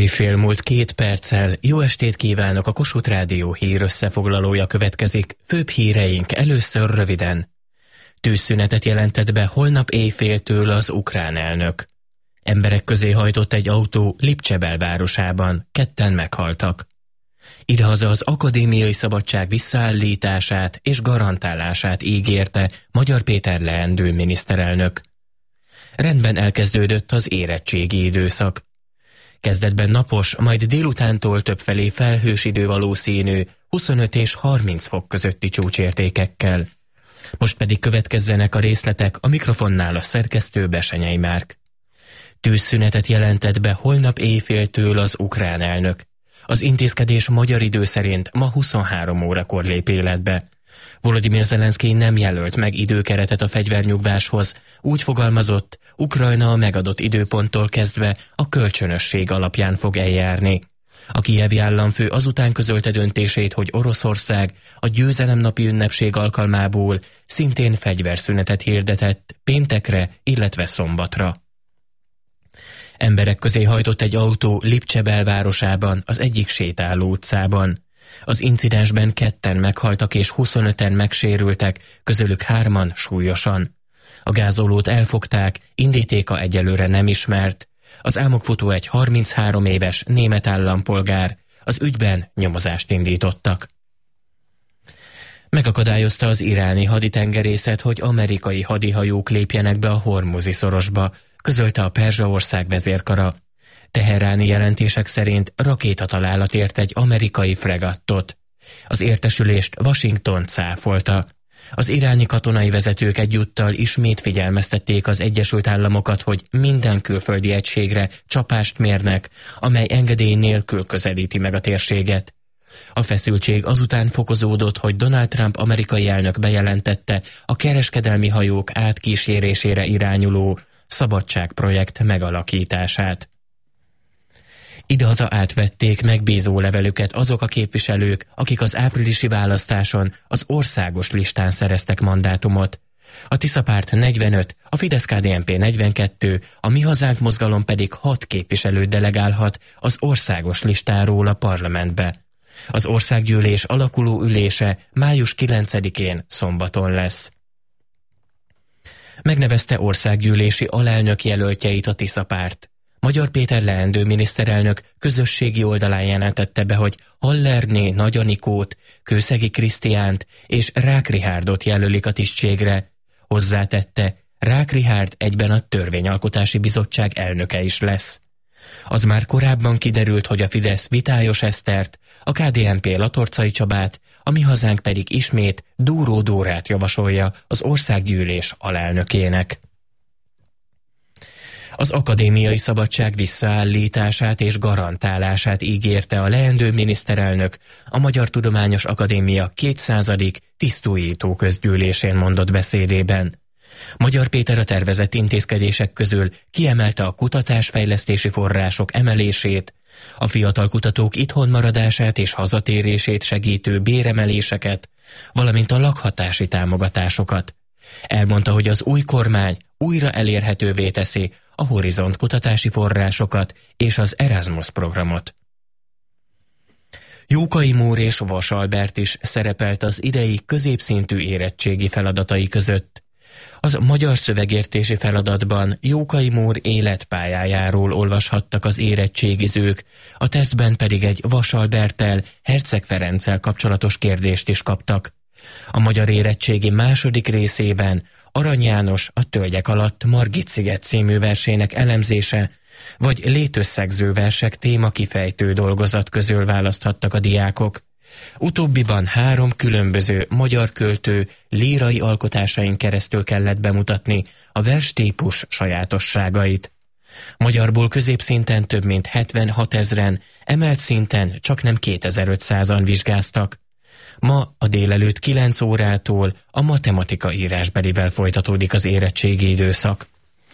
Éjfél múlt 2 perccel. Jó estét kívánok, a Kossuth Rádió hír összefoglalója következik. Főbb híreink először röviden. Tűzszünetet jelentett be holnap éjféltől az ukrán elnök. Emberek közé hajtott egy autó Lipcse belvárosában, 2-en meghaltak. Idehaza az akadémiai szabadság visszaállítását és garantálását ígérte Magyar Péter leendő miniszterelnök. Rendben elkezdődött az érettségi időszak. Kezdetben napos, majd délutántól többfelé felhős idő valószínű, 25 és 30 fok közötti csúcsértékekkel. Most pedig következzenek a részletek, a mikrofonnál a szerkesztő Besenyei Márk. Tűzszünetet jelentett be holnap éjféltől az ukrán elnök. Az intézkedés magyar idő szerint ma 23 órakor lép életbe. Volodymyr Zelenszkij nem jelölt meg időkeretet a fegyvernyugváshoz, úgy fogalmazott, Ukrajna a megadott időponttól kezdve a kölcsönösség alapján fog eljárni. A kijevi államfő azután közölte döntését, hogy Oroszország a győzelemnapi ünnepség alkalmából szintén fegyverszünetet hirdetett péntekre, illetve szombatra. Emberek közé hajtott egy autó Lipcse belvárosában, az egyik sétáló utcában. Az incidensben 2-en meghaltak és 25-en megsérültek, közülük 3-an súlyosan. A gázolót elfogták, indítéka egyelőre nem ismert. Az álmokfutó egy 33 éves német állampolgár, az ügyben nyomozást indítottak. Megakadályozta az iráni haditengerészet, hogy amerikai hadihajók lépjenek be a Hormuzi szorosba, közölte a Perzsaország vezérkara. Teheráni jelentések szerint rakétatalálat ért egy amerikai fregattot. Az értesülést Washington cáfolta. Az iráni katonai vezetők egyúttal ismét figyelmeztették az Egyesült Államokat, hogy minden külföldi egységre csapást mérnek, amely engedély nélkül közelíti meg a térséget. A feszültség azután fokozódott, hogy Donald Trump amerikai elnök bejelentette a kereskedelmi hajók átkísérésére irányuló szabadságprojekt megalakítását. Idehaza átvették megbízó levelüket azok a képviselők, akik az áprilisi választáson az országos listán szereztek mandátumot. A Tisza párt 45, a Fidesz-KDNP 42, a Mi Hazánk mozgalom pedig 6 képviselőt delegálhat az országos listáról a parlamentbe. Az országgyűlés alakuló ülése május 9-én szombaton lesz. Megnevezte országgyűlési alelnök jelöltjeit a Tisza párt. Magyar Péter leendő miniszterelnök közösségi oldalán jelentette be, hogy Hallerné Nagy Anikót, Kőszegi Krisztiánt és Rák Rihárdot jelölik a tisztségre. Hozzátette, Rák Rihárd egyben a Törvényalkotási Bizottság elnöke is lesz. Az már korábban kiderült, hogy a Fidesz Vitályos Esztert, a KDNP Latorcai Csabát, a Mi Hazánk pedig ismét Dúró Dórát javasolja az országgyűlés alelnökének. Az akadémiai szabadság visszaállítását és garantálását ígérte a leendő miniszterelnök a Magyar Tudományos Akadémia 200. tisztújító közgyűlésén mondott beszédében. Magyar Péter a tervezett intézkedések közül kiemelte a kutatásfejlesztési források emelését, a fiatal kutatók itthon maradását és hazatérését segítő béremeléseket, valamint a lakhatási támogatásokat. Elmondta, hogy az új kormány újra elérhetővé teszi a Horizont kutatási forrásokat és az Erasmus programot. Jókai Mór és Vas Albert is szerepelt az idei középszintű érettségi feladatai között. Az magyar szövegértési feladatban Jókai Mór életpályájáról olvashattak az érettségizők, a tesztben pedig egy Vas Alberttel, Herceg Ferenccel kapcsolatos kérdést is kaptak. A magyar érettségi második részében Arany János a Tölgyek alatt Margit-sziget című versének elemzése, vagy létösszegző versek témakifejtő dolgozat közül választhattak a diákok. Utóbbiban 3 különböző magyar költő lírai alkotásain keresztül kellett bemutatni a verstípus sajátosságait. Magyarból középszinten több mint 76 000-en, emelt szinten csaknem 2500-an vizsgáztak. Ma a délelőtt 9 órától a matematika írásbelivel folytatódik az érettségi időszak.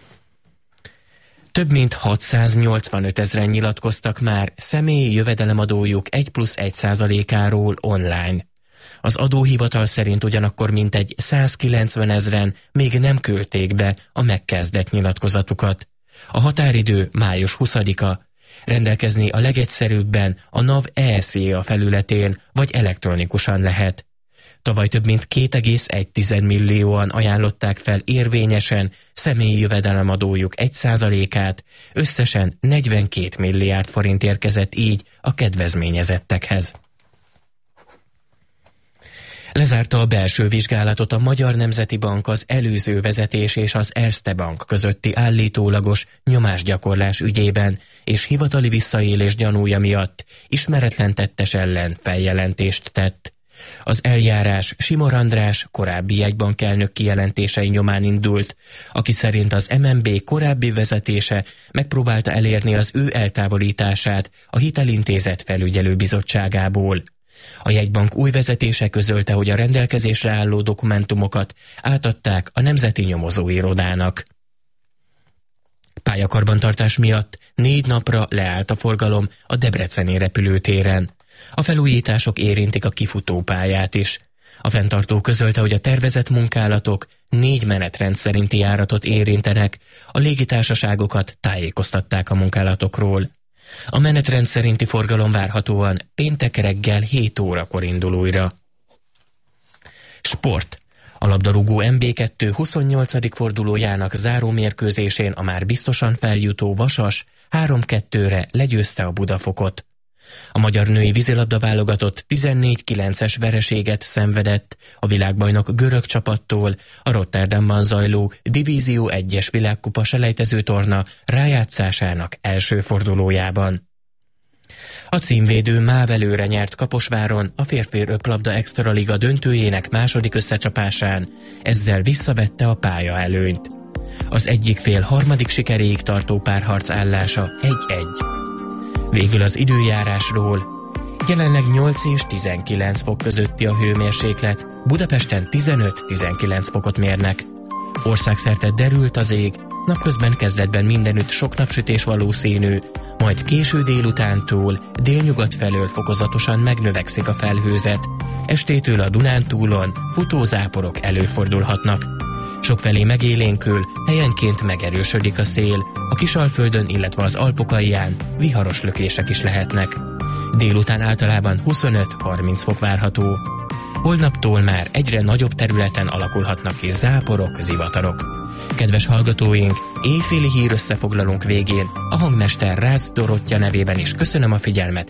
Több mint 685 000-en nyilatkoztak már személyi jövedelemadójuk 1+1%-áról online. Az adóhivatal szerint ugyanakkor mintegy 190 000-en még nem küldték be a megkezdett nyilatkozatukat. A határidő május 20-a, Rendelkezni a legegyszerűbben a NAV ESZA felületén, vagy elektronikusan lehet. Tavaly több mint 2,1 millióan ajánlották fel érvényesen személyi jövedelemadójuk 1%-át, összesen 42 milliárd forint érkezett így a kedvezményezettekhez. Lezárta a belső vizsgálatot a Magyar Nemzeti Bank az előző vezetés és az Erste Bank közötti állítólagos nyomásgyakorlás ügyében, és hivatali visszaélés gyanúja miatt ismeretlen tettes ellen feljelentést tett. Az eljárás Simor András korábbi jegybankelnök kijelentései nyomán indult, aki szerint az MNB korábbi vezetése megpróbálta elérni az ő eltávolítását a hitelintézet felügyelőbizottságából. A jegybank új vezetése közölte, hogy a rendelkezésre álló dokumentumokat átadták a Nemzeti Nyomozóirodának. Pályakarbantartás miatt 4 napra leállt a forgalom a debreceni repülőtéren. A felújítások érintik a kifutópályát is. A fenntartó közölte, hogy a tervezett munkálatok 4 menetrend szerinti járatot érintenek, a légitársaságokat tájékoztatták a munkálatokról. A menetrend szerinti forgalom várhatóan péntek reggel 7 órakor indul újra. Sport. A labdarúgó MB2 28. fordulójának záró mérkőzésén a már biztosan feljutó Vasas 3-2-re legyőzte a Budafokot. A magyar női vízilabda válogatott 14-9-es vereséget szenvedett a világbajnok görög csapattól a Rotterdamban zajló Divízió 1-es világkupa selejtezőtorna rájátszásának első fordulójában. A címvédő MÁV előre nyert Kaposváron a férfi röplabda extraliga döntőjének második összecsapásán, ezzel visszavette a pálya előnyt. Az egyik fél harmadik sikeréig tartó párharc állása 1-1. Végül az időjárásról. Jelenleg 8 és 19 fok közötti a hőmérséklet, Budapesten 15-19 fokot mérnek. Országszerte derült az ég, napközben kezdetben mindenütt sok napsütés valószínű, majd késő délutántól délnyugat felől fokozatosan megnövekszik a felhőzet, estétől a Dunántúlon futózáporok előfordulhatnak. Sokfelé megélénkül, helyenként megerősödik a szél, a Kisalföldön, illetve az Alpok alján viharos lökések is lehetnek. Délután általában 25-30 fok várható. Holnaptól már egyre nagyobb területen alakulhatnak ki záporok, zivatarok. Kedves hallgatóink, éjféli hírösszefoglalónk végén a hangmester Rácz Dorottya nevében is köszönöm a figyelmet,